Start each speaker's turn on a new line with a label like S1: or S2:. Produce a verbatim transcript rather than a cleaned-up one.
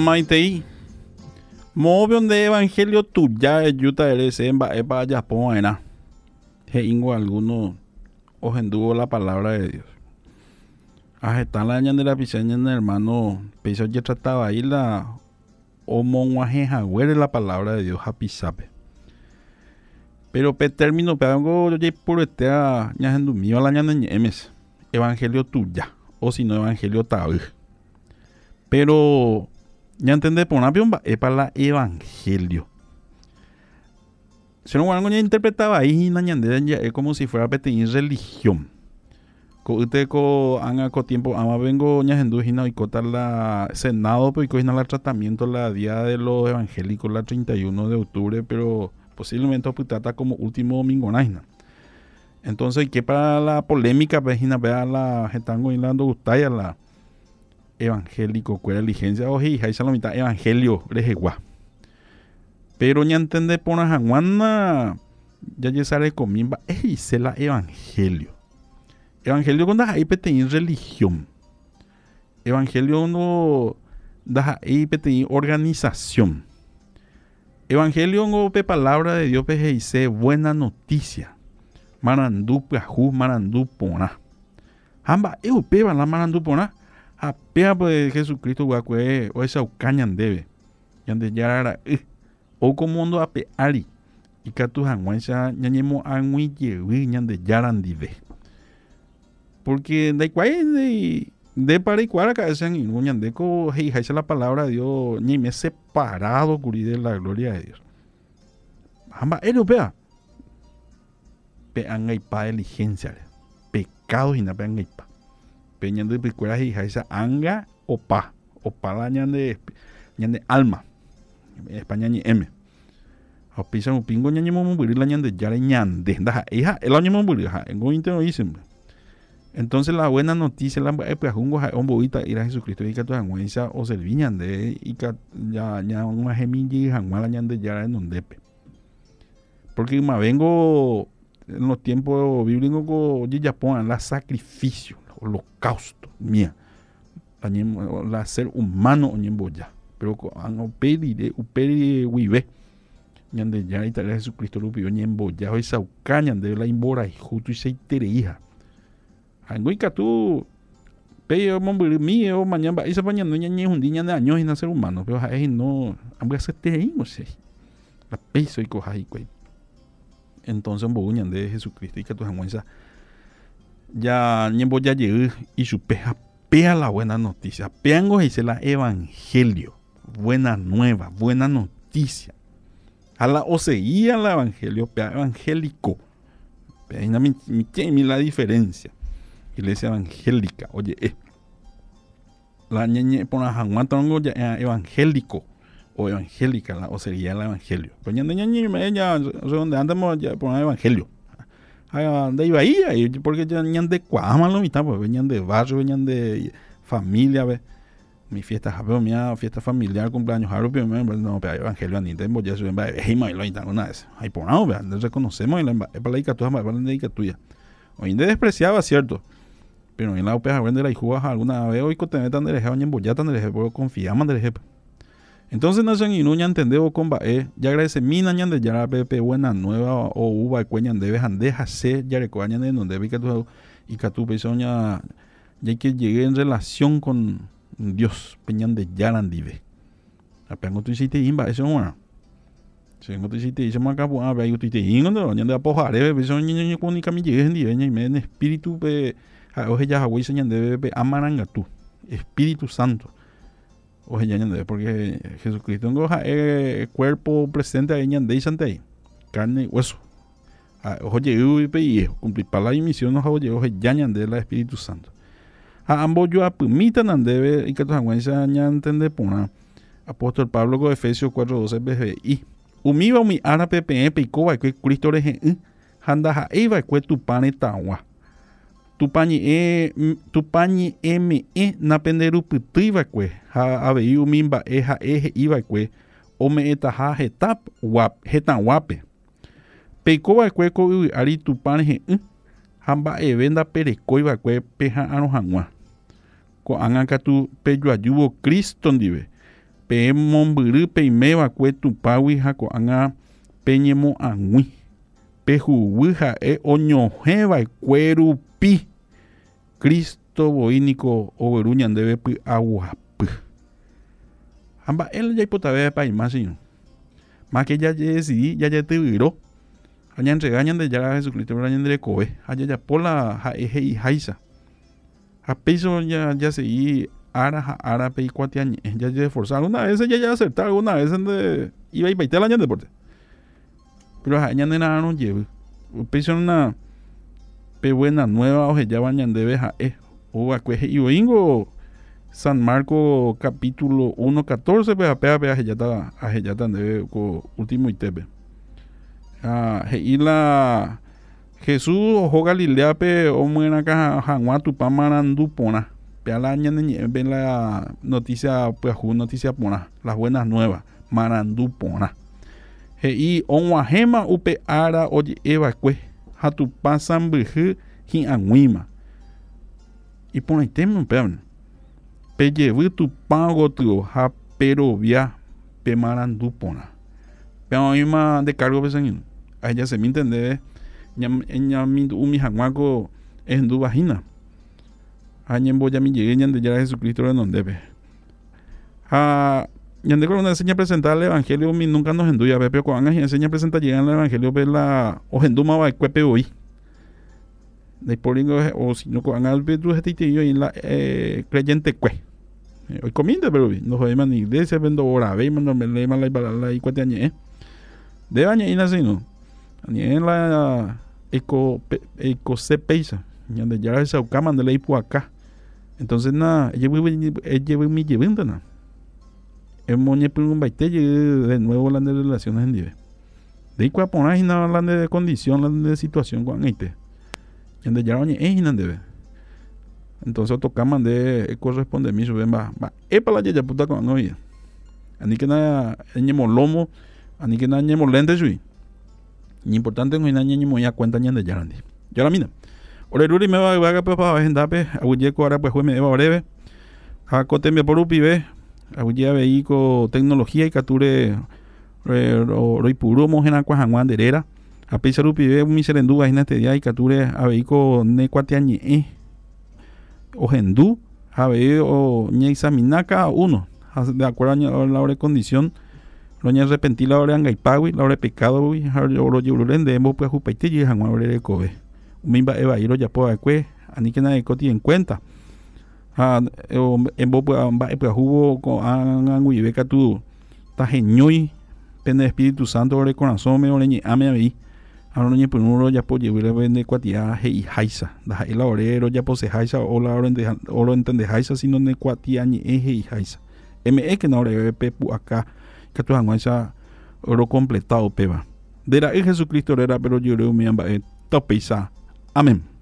S1: Amaitei. Movión de evangelio tuya yuta eres en baepa yapón era. He ingo alguno ojenduvo la palabra de Dios. Ajetán la ñan de la piseña en hermano. Piso ya trataba ahí la omonguajeja huere la palabra de Dios a pisape. Pero pe término pe algo yo puretea ñajendu mío la ñan de emes. Evangelio tuya. O si no evangelio taú. Pero ya entendé por una piomba es para la evangelio. Si no algo ya interpretaba ahí ya es como si fuera peteín religión. Co usted co anga co tiempo ama vengo ña hendu hina y cota la senado pues co hina la tratamiento la día de los evangélicos la treinta y uno de octubre, pero posiblemente putata como último domingo naina. Entonces que para la polémica pues hina vea la getango hilando gustaya la evangélico cuera diligencia o hi hay salomita evangelio rejegua. Pero ña entende por una janguana ya ya sale comimba ey se la evangelio. Evangelio con da ahí peteín religión. Evangelio no da ahí peteín organización. Evangelio no pe palabra de Dios pe dice buena noticia. Marandú peaju marandú pona. Hamba eu pe la marandú pona. A pea pues Jesucristo guacue o esa ucañan debe. Yande yarara o como mundo a peari. Y que tu janguanza ñañemo angui yewi ñande yaran dive. Porque de cuál de de para y cuara que sean y ñande co hey hace la palabra de Dios ni me separado curi de la gloria de Dios. Hamba europea. Pe angai pa diligencia. Pecado y na pe angai pa. Peñan de picueras y esa anga o pa o pa la ñan de ñan de alma en España ni m o pisa un pingo ñan mo morir la ñan de ya ñan de da hija el año mo morir ja en gointe dicen. Entonces la buena noticia la pues jungo ja un boita ir a Jesucristo y que tu angüenza o serviñan de y que ya ya una gemilla janguala la ñan de ya en donde porque me vengo en los tiempos bíblicos ya ponen la sacrificio holocausto mía la, la ser humano o ya pero han operi de uperi wive ñande ya italia Jesucristo lo pidió ñembo ya hoy saucañan de la imbora y justo y se hija angoica tú pero mombiri mío mañana esa mañana no ñe un día de años y no ser humano pero ahí no ambas se te ahí no sé la peso y coja y entonces un boguñan de Jesucristo y que tu janguenza ya ñembo ya llegué y su peja pea la buena noticia. Peango dice la evangelio, buena nueva, buena noticia. A la o seguía la evangelio, pea evangélico. Pea mi, mi, mi la diferencia. Iglesia evangélica, oye, eh. La ñeñe por la janguantongo ya evangélico o evangélica la o seguía la evangelio. Pues ñande ñeñe me ella donde andamos ya por el evangelio. De iba ahí, porque ya venían de Cuama, lo mitad, pues venían de barrio, venían de familia, ve. Mi fiesta, veo mi fiesta familiar, cumpleaños, Haru, pero no, pero evangelio, ni tengo ya su emba, hey, my lo una vez. Ahí por nada, ve, reconocemos el emba, es para la ica tuya, para la ica tuya. Hoy en día despreciaba, cierto, pero en la O P A vende la hijuas alguna vez, hoy que te metan de leje, oye, en bollatan de leje, porque confiaban de leje. Entonces no son inuña entendeo con bae ya agradece mi nañan de ya pepe buena nueva o uva cueñan debe deja se ya recoñan de donde ve que tú y que tu pesoña ya que llegué en relación con Dios peñan de yaran dive apenas tú hiciste imba eso una si no tú hiciste eso más acá pues a ver tú hiciste ingo no ñan de apojare peso ñan con ni cami llegué en dive ñan me en espíritu pe oje ya hawi señan de pe amaranga tú Espíritu Santo. O de porque Jesucristo no es cuerpo presente ahí ñande y sante carne y hueso. Oye, y cumplir para la misión no oye, oye, ya de la Espíritu Santo. A ambos yo apumita debe y que tu angüenza ñanten de pona. Apóstol Pablo con Efesios cuatro doce B G I. Umiva mi ara ppe y coba que Cristo reje handa ja iba que tu pane tawa. Tu pañi e tu pañi me na penderu putriva que ha aveiu mimba eja eje iba que o me eta ha hetap wap hetan wape peikoba que ko ari tu pane hamba e venda perecoiva que peja aro hangua ko anga ka tu peyo ayubo Cristo ndive pe mombyry peimevakue tupágui ha ko'ág̃a peñemo'ãgui pe huguy ha'e oñohẽva'ekue rupi Cristo voíniko ogueru ñandéve py'aguapy. Ha mba'e jaipotave paima chiño. Más que jaje decidí jajetyvýro ha ñandrega Ñandejára Jesucristo ñanderekove ha jajapóla ha'e he'íhaícha. Ha péicho jase'i ára ha árape ikuatiañe'ẽ jajesforzar. Alguna vez ya acertar, alguna vez iba ipaite la ñandeporte. Pero ha'e ñanderarõjey. Péicho una pe buena nueva ohejáva ñandéve ha'e ovakue he'ivõíngo San Marcos capítulo uno catorce pe apéape ahejáta ahejáta ndéve ko último itépe. Ah, he'íla Jesús oho Galileape omy'ẽrãka hag̃ua tupa marandu porã. Peala ñaneñe'ẽpe la noticia pyahu noticia porã, las buenas nuevas, marandu porã. He'i og̃uahẽma upe ára oje'evakue ha tupa sãmbyhy hi'ag̃uíma. Iporãitéma upévare. Pejevy tupa gotyo ha perovia pe marandu porã. Peõima de cargo peseñino. Ahejasemi entendeve eñamindu'umi hag̃uáko ehendu vahína. Ha ñembojamijey Ñandejára Jesucristo renondépe. Ha ñande con una enseña a presentar el evangelio mi nunca nos enduya pero cuando enseña a presentar llegan el evangelio pe la ojenduma va cuepe hoy. De polingo o si no con al pedro este yo en la creyente cue. Hoy comienza pero no joder man iglesia vendo ora ve mando me le mal la la y cuate añe. De añe y así no. Ni en la eco eco se peisa. Ñande ya esa cama de ley por acá. Entonces nada, llevo llevo mi llevando nada. El moñe un baite de nuevo las de relaciones en nivel. De ahí cuando pones nada las de condición, las de situación con este. Donde ya oye es inandebe. Entonces tocamos de corresponde mi suben va va es para la ya puta con no ya. Ani que nada ñemo lomo, ani que nada ñemo lente sui. Ni importante no hay ñemo ya cuenta ñande ya andi. Ya la mina. Ore ruri me va a va para agendape, aguye ko ahora pues fue me va breve. A cotembe por upibe. Aguya veíco tecnología y capture roi puro mojena kwa hangwan derera a pesar upi ve mi serendu en este día y capture a veíco ne cuatiañe o hendú a ve o ñe examinaka uno de acuerdo a la hora de condición lo ñe arrepentí la hora angaipagui la hora de pecado wi oro yurulen de mo pues upaite y hangwan hora de kobe mimba eva iro ya po akue ani que na de coti en cuenta. Ah, en vos pues hubo con angui beca tu tajeñoy pende Espíritu Santo ore corazón me ore ame ahí ahora ni por uno ya po llevar vende cuatia hei haisa da el orero ya pose haisa o la ore de oro entende haisa sino ne cuatia ni hei haisa me que no ore pepu acá que tu anguaisa oro completado peba de la Jesucristo era pero yo le mi amba topeisa amén.